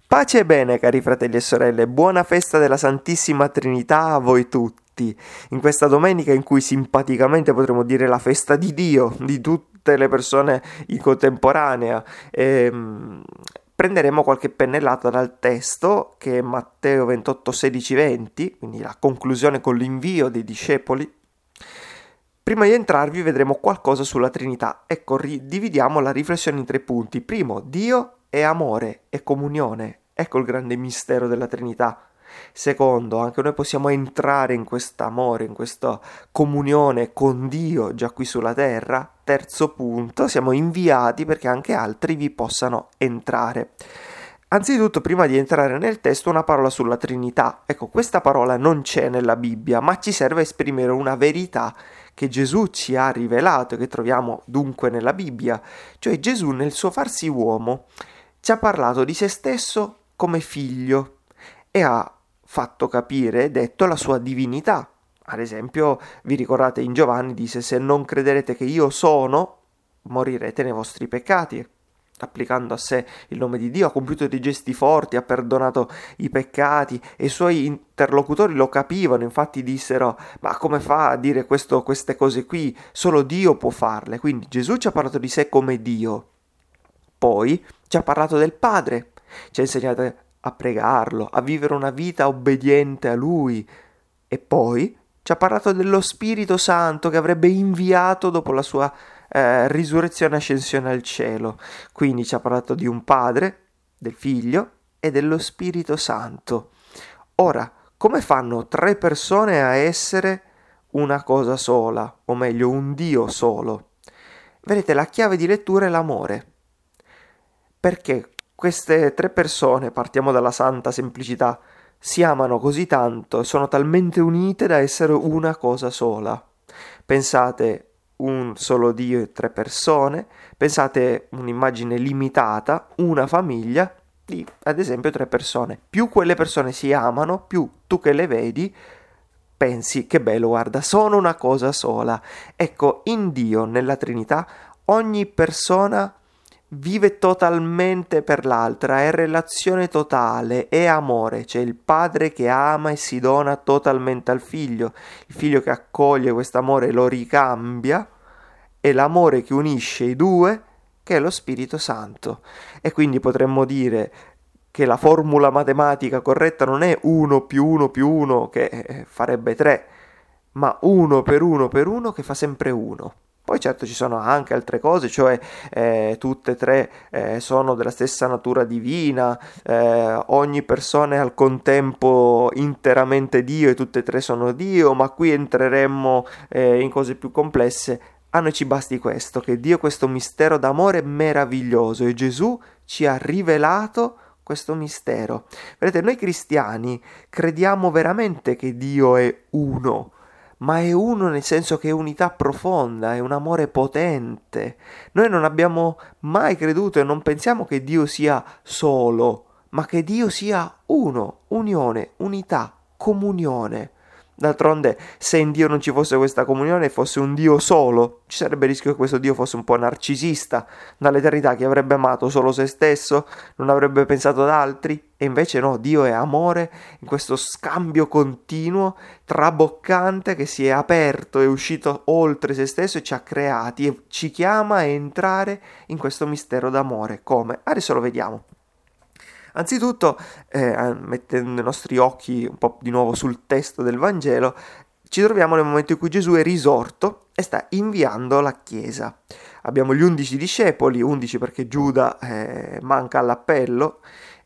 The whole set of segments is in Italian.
Pace e bene, cari fratelli e sorelle, buona festa della Santissima Trinità a voi tutti. In questa domenica in cui simpaticamente potremmo dire la festa di Dio, di tutte le persone in contemporanea, prenderemo qualche pennellata dal testo che è Matteo 28, 16, 20, quindi la conclusione con l'invio dei discepoli. Prima di entrarvi vedremo qualcosa sulla Trinità. Ecco, dividiamo la riflessione in 3 punti. Primo, Dio è amore e comunione. Ecco il grande mistero della Trinità. Secondo, anche noi possiamo entrare in quest'amore, in questa comunione con Dio già qui sulla terra. Terzo punto, siamo inviati perché anche altri vi possano entrare. Anzitutto, prima di entrare nel testo, una parola sulla Trinità. Ecco, questa parola non c'è nella Bibbia, ma ci serve a esprimere una verità che Gesù ci ha rivelato, che troviamo dunque nella Bibbia. Cioè Gesù nel suo farsi uomo ci ha parlato di se stesso come figlio e ha fatto capire, detto, la sua divinità. Ad esempio, vi ricordate in Giovanni disse: se non crederete che io sono, morirete nei vostri peccati. Applicando a sé il nome di Dio, ha compiuto dei gesti forti, ha perdonato i peccati e i suoi interlocutori lo capivano, infatti dissero: ma come fa a dire queste cose qui? Solo Dio può farle. Quindi Gesù ci ha parlato di sé come Dio. Poi ci ha parlato del Padre, ci ha insegnato a pregarlo, a vivere una vita obbediente a Lui. E poi ci ha parlato dello Spirito Santo che avrebbe inviato dopo la sua risurrezione e ascensione al cielo. Quindi ci ha parlato di un Padre, del Figlio e dello Spirito Santo. Ora, come fanno 3 persone a essere una cosa sola, o meglio un Dio solo? Vedete, la chiave di lettura è l'amore. Perché queste 3 persone, partiamo dalla santa semplicità, si amano così tanto e sono talmente unite da essere una cosa sola. Pensate un solo Dio e 3 persone, pensate un'immagine limitata, una famiglia di ad esempio 3 persone. Più quelle persone si amano, più tu che le vedi pensi: che bello, guarda, sono una cosa sola. Ecco, in Dio, nella Trinità, ogni persona vive totalmente per l'altra, è relazione totale, è amore. C'è il padre che ama e si dona totalmente al figlio, il figlio che accoglie quest'amore e lo ricambia, e l'amore che unisce i due, che è lo Spirito Santo. E quindi potremmo dire che la formula matematica corretta non è 1 più 1 più 1 che farebbe 3, ma 1 per 1 per 1 che fa sempre 1. Poi certo ci sono anche altre cose, cioè tutte e 3 sono della stessa natura divina, ogni persona è al contempo interamente Dio e tutte e 3 sono Dio, ma qui entreremmo in cose più complesse. A noi ci basti questo, che Dio è questo mistero d'amore meraviglioso e Gesù ci ha rivelato questo mistero. Vedete, noi cristiani crediamo veramente che Dio è uno, ma è uno nel senso che è unità profonda, è un amore potente. Noi non abbiamo mai creduto e non pensiamo che Dio sia solo, ma che Dio sia uno, unione, unità, comunione. D'altronde, se in Dio non ci fosse questa comunione, fosse un Dio solo, ci sarebbe il rischio che questo Dio fosse un po' narcisista, dall'eternità, che avrebbe amato solo se stesso, non avrebbe pensato ad altri, e invece no, Dio è amore, in questo scambio continuo, traboccante, che si è aperto, è uscito oltre se stesso e ci ha creati, e ci chiama a entrare in questo mistero d'amore. Come? Adesso lo vediamo. Anzitutto, mettendo i nostri occhi un po' di nuovo sul testo del Vangelo, ci troviamo nel momento in cui Gesù è risorto e sta inviando la Chiesa. Abbiamo gli 11 discepoli, 11 perché Giuda manca all'appello,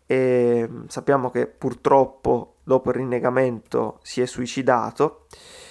e sappiamo che purtroppo dopo il rinnegamento si è suicidato,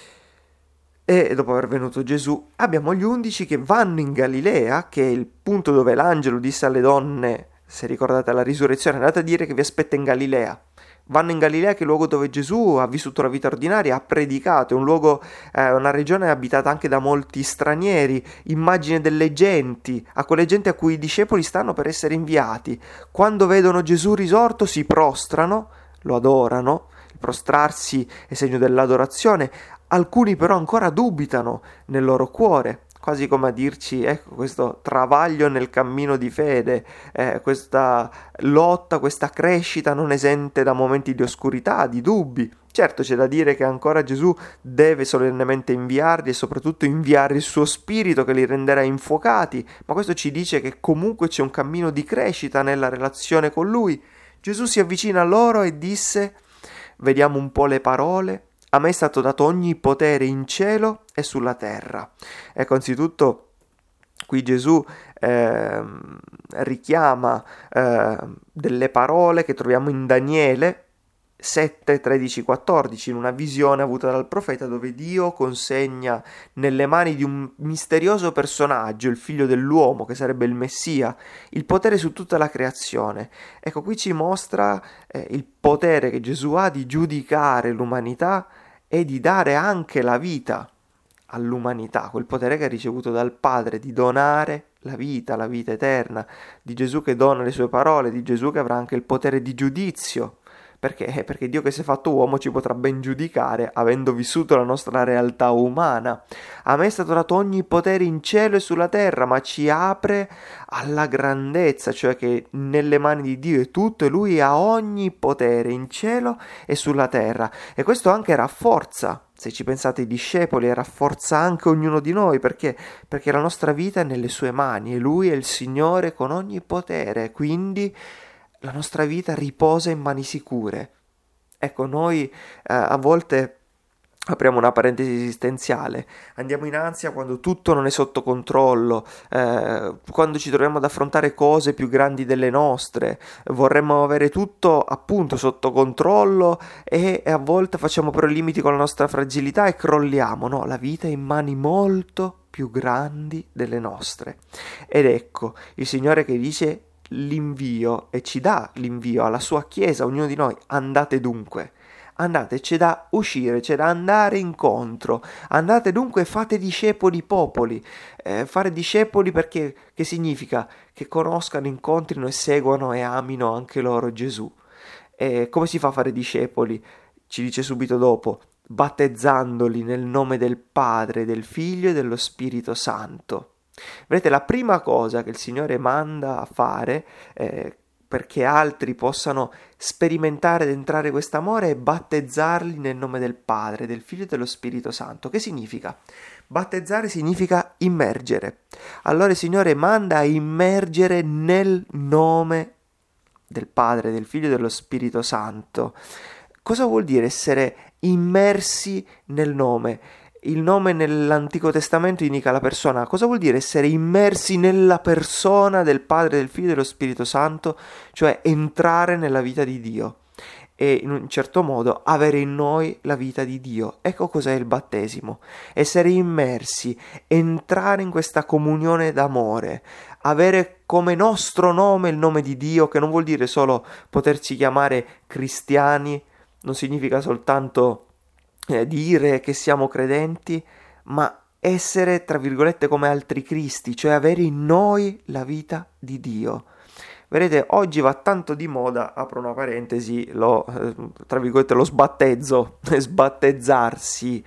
e dopo aver venuto Gesù abbiamo gli 11 che vanno in Galilea, che è il punto dove l'angelo disse alle donne: se ricordate la risurrezione, andate a dire che vi aspetta in Galilea. Vanno in Galilea, che è il luogo dove Gesù ha vissuto la vita ordinaria, ha predicato, è un luogo, una regione abitata anche da molti stranieri, immagine delle genti, a quelle genti a cui i discepoli stanno per essere inviati. Quando vedono Gesù risorto si prostrano, lo adorano, il prostrarsi è segno dell'adorazione. Alcuni però ancora dubitano nel loro cuore. quasi come a dirci, ecco, questo travaglio nel cammino di fede, questa lotta, questa crescita non esente da momenti di oscurità, di dubbi. Certo, c'è da dire che ancora Gesù deve solennemente inviarli e soprattutto inviare il suo spirito che li renderà infuocati, ma questo ci dice che comunque c'è un cammino di crescita nella relazione con Lui. Gesù si avvicina a loro e disse, vediamo un po' le parole, a me è stato dato ogni potere in cielo e sulla terra. Ecco, anzitutto qui Gesù richiama delle parole che troviamo in Daniele 7, 13, 14, in una visione avuta dal profeta dove Dio consegna nelle mani di un misterioso personaggio, il figlio dell'uomo, che sarebbe il Messia, il potere su tutta la creazione. Ecco, qui ci mostra il potere che Gesù ha di giudicare l'umanità e di dare anche la vita all'umanità, quel potere che ha ricevuto dal Padre di donare la vita eterna, di Gesù che dona le sue parole, di Gesù che avrà anche il potere di giudizio. Perché? Perché Dio che si è fatto uomo ci potrà ben giudicare avendo vissuto la nostra realtà umana. A me è stato dato ogni potere in cielo e sulla terra, ma ci apre alla grandezza, cioè che nelle mani di Dio è tutto e Lui ha ogni potere in cielo e sulla terra. E questo anche rafforza, se ci pensate, i discepoli, e rafforza anche ognuno di noi, perché la nostra vita è nelle sue mani e Lui è il Signore con ogni potere, quindi la nostra vita riposa in mani sicure. Ecco, noi a volte apriamo una parentesi esistenziale, andiamo in ansia quando tutto non è sotto controllo, quando ci troviamo ad affrontare cose più grandi delle nostre, vorremmo avere tutto appunto sotto controllo e a volte facciamo però i limiti con la nostra fragilità e crolliamo. No, la vita è in mani molto più grandi delle nostre. Ed ecco, il Signore che dice l'invio e ci dà l'invio alla sua Chiesa, ognuno di noi, andate dunque. Andate, c'è da uscire, c'è da andare incontro. Andate dunque e fate discepoli popoli. Fare discepoli perché che significa? Che conoscano, incontrino e seguano e amino anche loro Gesù. E come si fa a fare discepoli? Ci dice subito dopo, battezzandoli nel nome del Padre, del Figlio e dello Spirito Santo. Vedete, la prima cosa che il Signore manda a fare perché altri possano sperimentare ed entrare quest'amore è battezzarli nel nome del Padre, del Figlio e dello Spirito Santo. Che significa? Battezzare significa immergere. Allora il Signore manda a immergere nel nome del Padre, del Figlio e dello Spirito Santo. Cosa vuol dire essere immersi nel nome? Il nome nell'Antico Testamento indica la persona. Cosa vuol dire essere immersi nella persona del Padre, del Figlio e dello Spirito Santo? Cioè entrare nella vita di Dio e in un certo modo avere in noi la vita di Dio. Ecco cos'è il battesimo. Essere immersi, entrare in questa comunione d'amore, avere come nostro nome il nome di Dio, che non vuol dire solo poterci chiamare cristiani, non significa soltanto dire che siamo credenti, ma essere, tra virgolette, come altri Cristi, cioè avere in noi la vita di Dio. Vedete, oggi va tanto di moda, apro una parentesi, tra virgolette lo sbattezzo, sbattezzarsi,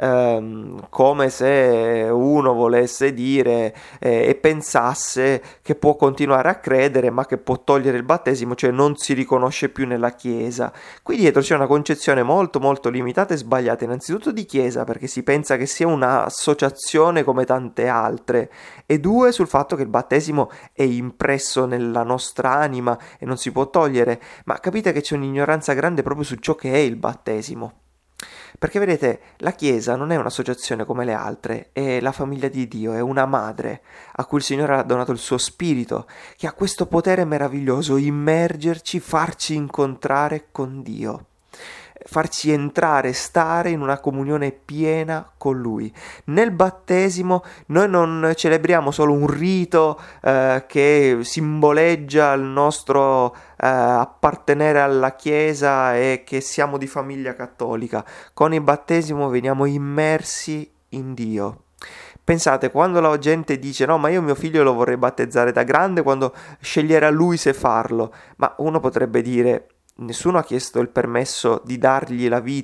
come se uno volesse dire e pensasse che può continuare a credere ma che può togliere il battesimo, cioè non si riconosce più nella Chiesa. Qui dietro c'è una concezione molto molto limitata e sbagliata, innanzitutto di Chiesa, perché si pensa che sia un'associazione come tante altre, e due sul fatto che il battesimo è impresso nella nostra anima e non si può togliere. Ma capite che c'è un'ignoranza grande proprio su ciò che è il battesimo. Perché vedete, la Chiesa non è un'associazione come le altre, è la famiglia di Dio, è una madre a cui il Signore ha donato il suo spirito, che ha questo potere meraviglioso, immergerci, farci incontrare con Dio, farci entrare, stare in una comunione piena con Lui. Nel battesimo noi non celebriamo solo un rito che simboleggia il nostro appartenere alla Chiesa e che siamo di famiglia cattolica. Con il battesimo veniamo immersi in Dio. Pensate, quando la gente dice no, ma io mio figlio lo vorrei battezzare da grande, quando sceglierà lui se farlo, ma uno potrebbe dire: nessuno ha chiesto il permesso di dargli la vita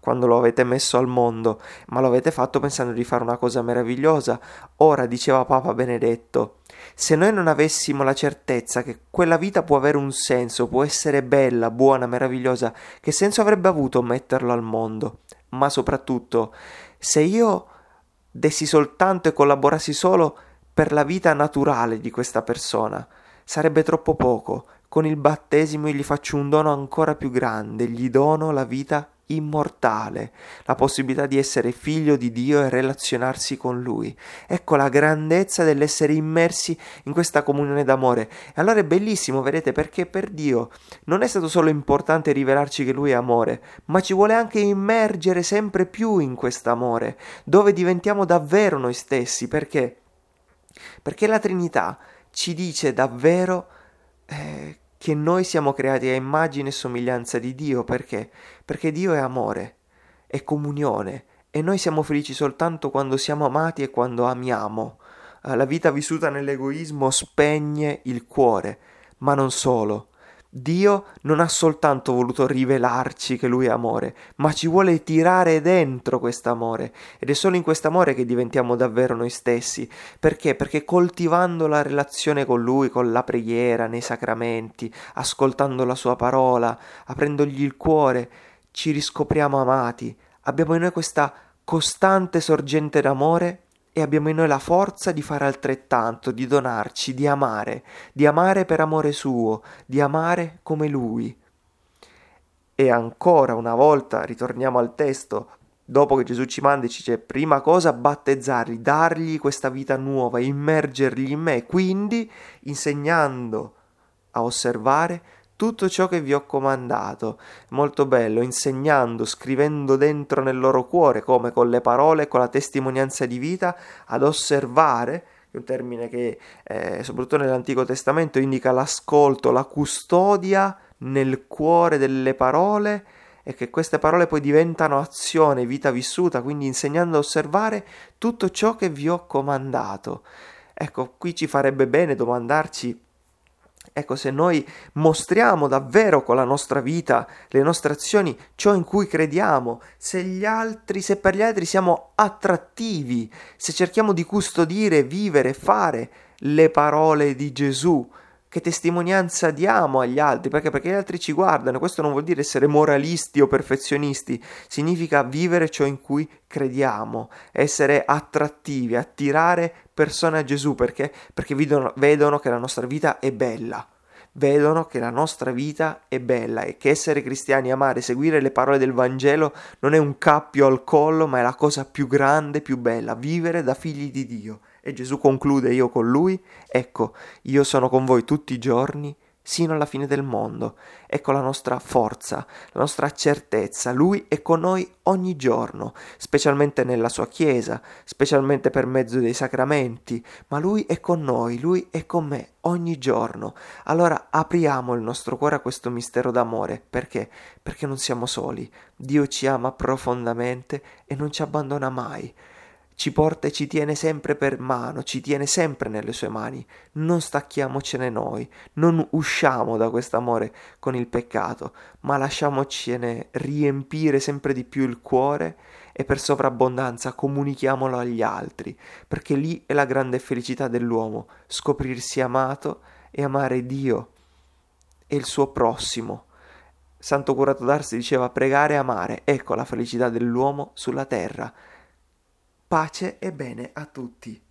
quando lo avete messo al mondo, ma lo avete fatto pensando di fare una cosa meravigliosa. Ora, diceva Papa Benedetto, se noi non avessimo la certezza che quella vita può avere un senso, può essere bella, buona, meravigliosa, che senso avrebbe avuto metterlo al mondo? Ma soprattutto, se io dessi soltanto e collaborassi solo per la vita naturale di questa persona, sarebbe troppo poco. Con il battesimo gli faccio un dono ancora più grande, gli dono la vita immortale, la possibilità di essere figlio di Dio e relazionarsi con Lui. Ecco la grandezza dell'essere immersi in questa comunione d'amore. E allora è bellissimo, vedete, perché per Dio non è stato solo importante rivelarci che Lui è amore, ma ci vuole anche immergere sempre più in quest'amore, dove diventiamo davvero noi stessi. Perché? Perché la Trinità ci dice davvero che noi siamo creati a immagine e somiglianza di Dio. Perché? Perché Dio è amore, è comunione e noi siamo felici soltanto quando siamo amati e quando amiamo. La vita vissuta nell'egoismo spegne il cuore, ma non solo. Dio non ha soltanto voluto rivelarci che Lui è amore, ma ci vuole tirare dentro quest'amore, ed è solo in quest'amore che diventiamo davvero noi stessi. Perché? Perché coltivando la relazione con Lui, con la preghiera, nei sacramenti, ascoltando la Sua parola, aprendogli il cuore, ci riscopriamo amati. Abbiamo in noi questa costante sorgente d'amore e abbiamo in noi la forza di fare altrettanto, di donarci, di amare per amore suo, di amare come Lui. E ancora una volta ritorniamo al testo, dopo che Gesù ci manda e ci dice prima cosa battezzarli, dargli questa vita nuova, immergerli in me, quindi insegnando a osservare tutto ciò che vi ho comandato. Molto bello, insegnando, scrivendo dentro nel loro cuore, come con le parole, con la testimonianza di vita, ad osservare, che è un termine che soprattutto nell'Antico Testamento indica l'ascolto, la custodia nel cuore delle parole, e che queste parole poi diventano azione, vita vissuta, quindi insegnando a osservare tutto ciò che vi ho comandato. Ecco, qui ci farebbe bene domandarci, ecco, se noi mostriamo davvero con la nostra vita, le nostre azioni, ciò in cui crediamo, se per gli altri siamo attrattivi, se cerchiamo di custodire, vivere, fare le parole di Gesù, che testimonianza diamo agli altri, perché gli altri ci guardano. Questo non vuol dire essere moralisti o perfezionisti, significa vivere ciò in cui crediamo, essere attrattivi, attirare persone a Gesù, perché vedono che la nostra vita è bella. Vedono che la nostra vita è bella e che essere cristiani, amare, seguire le parole del Vangelo non è un cappio al collo, ma è la cosa più grande, più bella, vivere da figli di Dio. E Gesù conclude, io con lui, ecco, io sono con voi tutti i giorni, sino alla fine del mondo. Ecco la nostra forza, la nostra certezza. Lui è con noi ogni giorno, specialmente nella sua Chiesa, specialmente per mezzo dei sacramenti, ma Lui è con noi, Lui è con me ogni giorno. Allora apriamo il nostro cuore a questo mistero d'amore. Perché? Perché non siamo soli. Dio ci ama profondamente e non ci abbandona mai. Ci porta e ci tiene sempre per mano, ci tiene sempre nelle sue mani. Non stacchiamocene noi, non usciamo da quest'amore con il peccato, ma lasciamocene riempire sempre di più il cuore e per sovrabbondanza comunichiamolo agli altri, perché lì è la grande felicità dell'uomo, scoprirsi amato e amare Dio e il suo prossimo. Santo Curato d'Ars diceva pregare e amare, ecco la felicità dell'uomo sulla terra. Pace e bene a tutti.